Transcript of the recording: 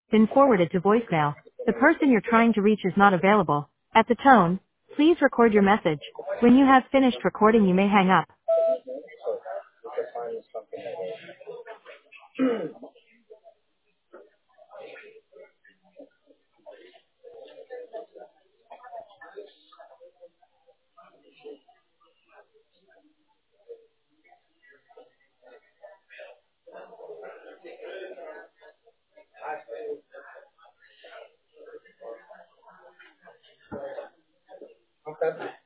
been forwarded to voicemail. The person you're trying to reach is not available. At the tone, please record your message. When you have finished recording, you may hang up. Okay.